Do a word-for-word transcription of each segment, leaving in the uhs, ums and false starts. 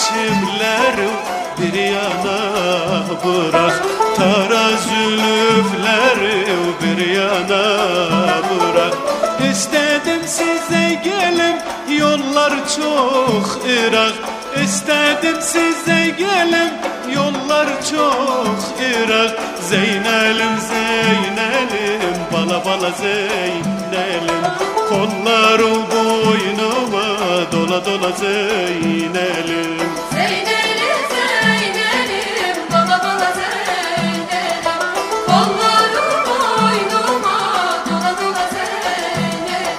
biçimleri bir yana bırak, taraz zülüfleri bir yana bırak. İstedim size gelin, yollar çok ırak. İstedim size gelin, yollar çok ırak. Zeynelim Zeynelim, bala bala Zeynelim, kolları boynuma dola dola Zeynelim. Zeynelim Zeynelim, bala bala Zeynelim, kolları boynuma dola dola Zeynelim.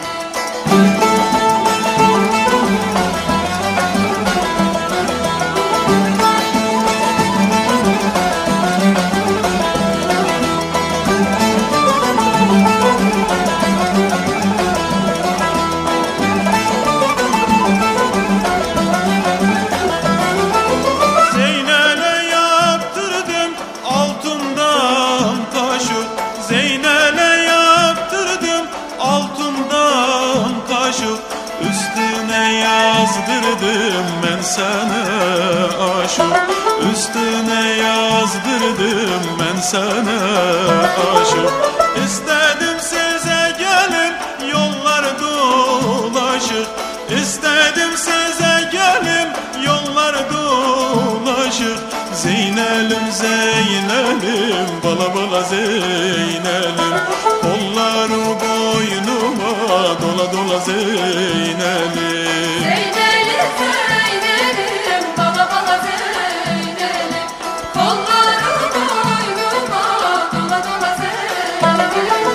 Üstüne yazdırdım ben sana aşık, üstüne yazdırdım ben sana aşık. İstedim size gelin, yollar dolaşık. İstedim size gelin, yollar dolaşık. Zeynelim Zeynelim, bala bala Zeynelim, kolları boynuma dola dola Zeynelim. Zeynelim Zeynelim, bala bala Zeynelim, kolları boynuma dola dola Zeynelim.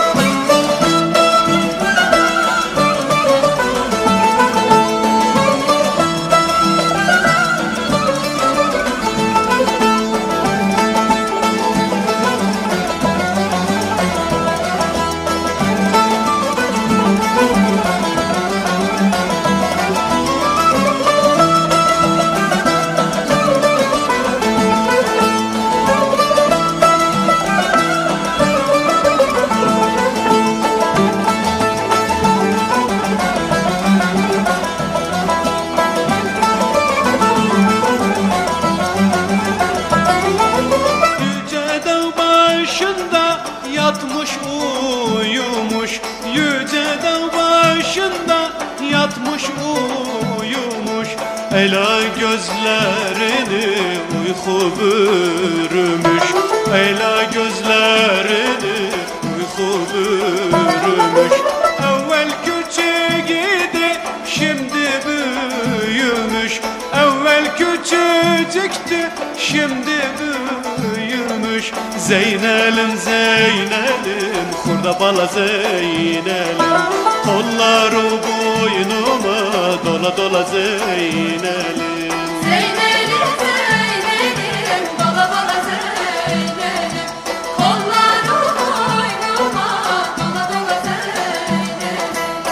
Yatmış uyumuş, yüce dağ başında yatmış uyumuş. Ela gözlerini uyku bürümüş, ela gözlerini uyku bürümüş. Evvel küçük idi, şimdi büyümüş. Evvel küçücüktü, şimdi büyümüş. Zeynelim Zeynelim, hurda bala Zeynelim, kolları boynuma dola dola Zeynelim. Zeynelim Zeynelim, bala bala Zeynelim, kolları boynuma dola dola Zeynelim.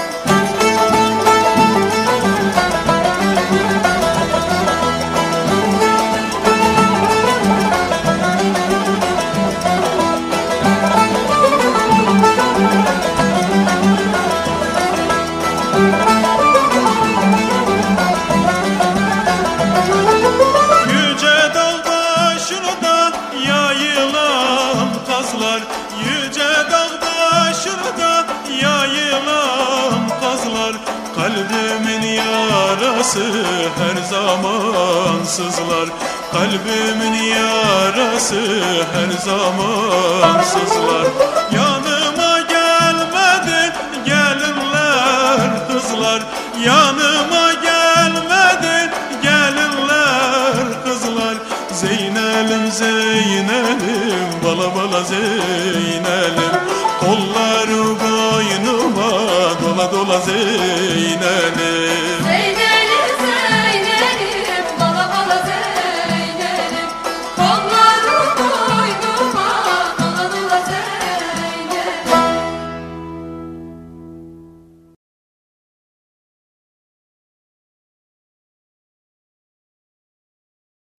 Yüce dağ başında yayılan kazlar, kalbimin yarası her zaman sızlar. Kalbimin yarası her zaman sızlar. Yanıma gelmedi gelinler kızlar, yanıma gelmedi gelinler kızlar. Zeynelim Zeynelim, bala bala Zeynelim, kolları boynuma dola dola Zeynelim.